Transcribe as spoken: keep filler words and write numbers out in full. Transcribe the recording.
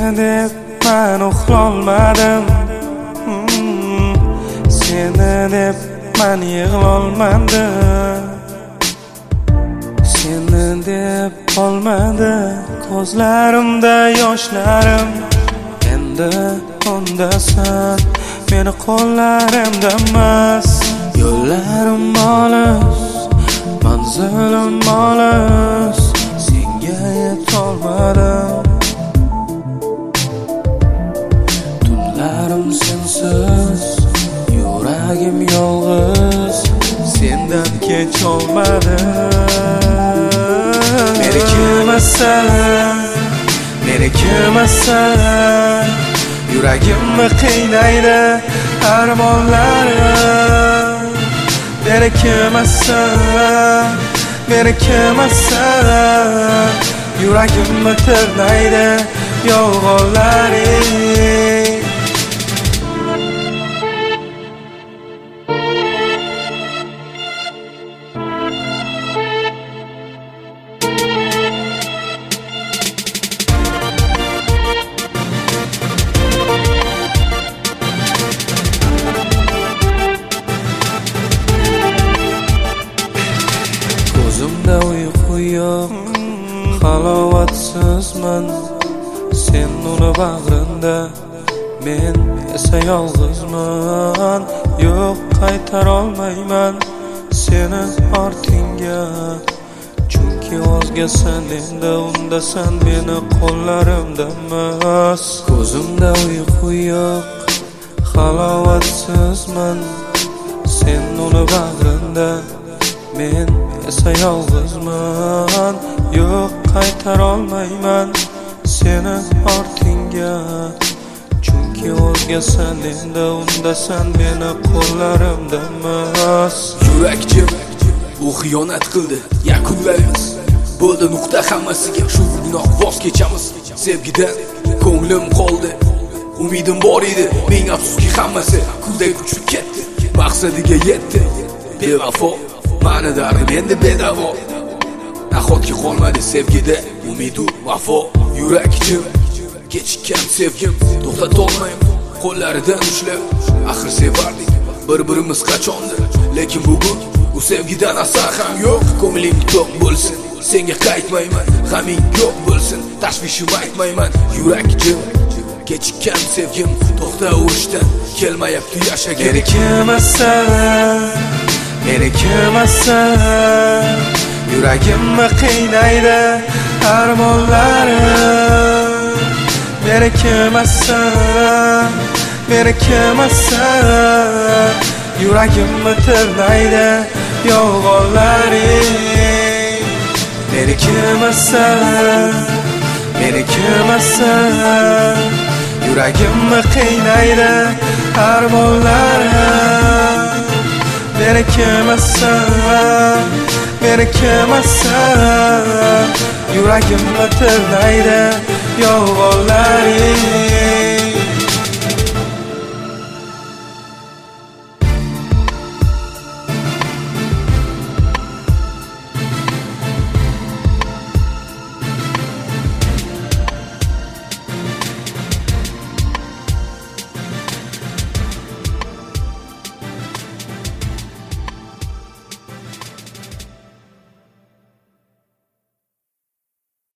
deb men uxlolmadim, seni deb men yig'lolmadim, seni deb qolmadi ko'zlarimda yoshlarim. Endi undasan meni qo'llarimda emas, yo'llarim olis, manzilim olis, senga yetolmadim. Tunlarim sensiz, yuragim yolg'iz, sendan kecholmadim. Meni kelmasan, meni kelmasan, yuragimni qiynaydi armonlarim. Meni kelmasan, meni kelmasan, yuragimni tirnaydi yolg'onlaring. Ko'zimda uyqu yo'q, halovatsizman, sen uni bag'rinda, men esa yolg'izman. Yo'q, qaytarolmayman seni ortingga, chunki o'zgasan endi undasan meni qo'llarimda emas. Ko'zimda uyqu yo'q, halovatsizman, sen uni bag'rinda, men esa yolg'izman. Yo'q, qaytarolmayman seni ortingga, chunki o'zgasan endi undasan meni qo'llarimda emas. Yurakjim u xiyonat qildi, yakunlaymiz, bo'ldi nuqta hammasiga, shu gunoh voz kechamiz. Sevgidan ko'nglim qoldi, umidim bor edi, ming afsuski hammasi kudek uchib ketdi, maqsadiga yetdi. Bevafo mani dardim endi bedavo, nahotki qolmadi sevgida umidu vafo. Yurakjim kechikkan sevgim, to'xtatolmayman qo'llaridan ushlab, axir sevardik bir-birimiz qachondir, lekin bugun u sevgidan asar ham yo'q. Ko'ngling to'q bo'lsin, senga qaytmayman, g'aming yo'q bo'lsin, tashvishim aytmayman. Yurakjim kechikkan sevgim, to'xta urishdan kelmayapti yashaga. Meni kelmasan, meni kelmasan, yuragimni qiynaydi armonlarim. Meni kelmasan, meni kelmasan, yuragimni tirnaydi yolg'onlaring. Meni kelmasan, meni kelmasan, yuragimni qiynaydi armonlarim. Meni kelmasan, meni kelmasan, yuragimni tirnaydi yolg'onlaring.